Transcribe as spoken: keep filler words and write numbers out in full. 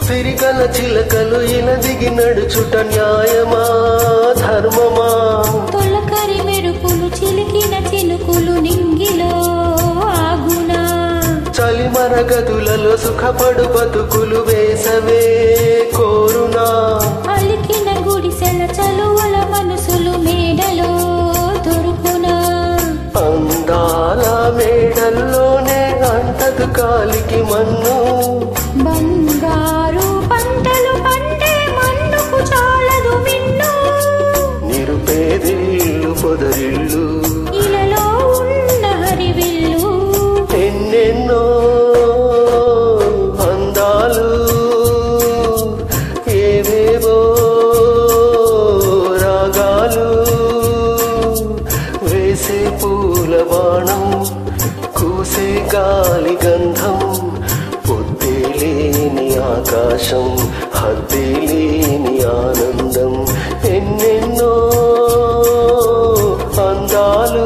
సిరికల చిలకలు ఇలా దిగి నడుచుట న్యాయమా ధర్మమా? తొలకరి మెరుపులు చిలికిన చినుకులు నింగిలో ఆగునా? చలిమర గదులలో సుఖపడు బతుకులు వేసవే కోరునా? అలికిన గుడిసెల చలువల మనసులు మేడలో దొరుకునా? అందాల మేడల్లోనే అంటదు కాలికి మన్ను. బంగారు పంటలు పండే మన్నుకు చాలదు మిన్ను. నిరుపేదిల్లు పొదరిల్లు ఇలలో ఉన్న హరివిల్లు. ఎన్నెన్నో అందాలు ఏవేవో రాగాలు వేసే పూల బాణం కూసే గాలి గంధం. పొద్దే లేని ఆకాశం హద్దే లేని ఆనందం. ఎన్నెన్నో అందాలు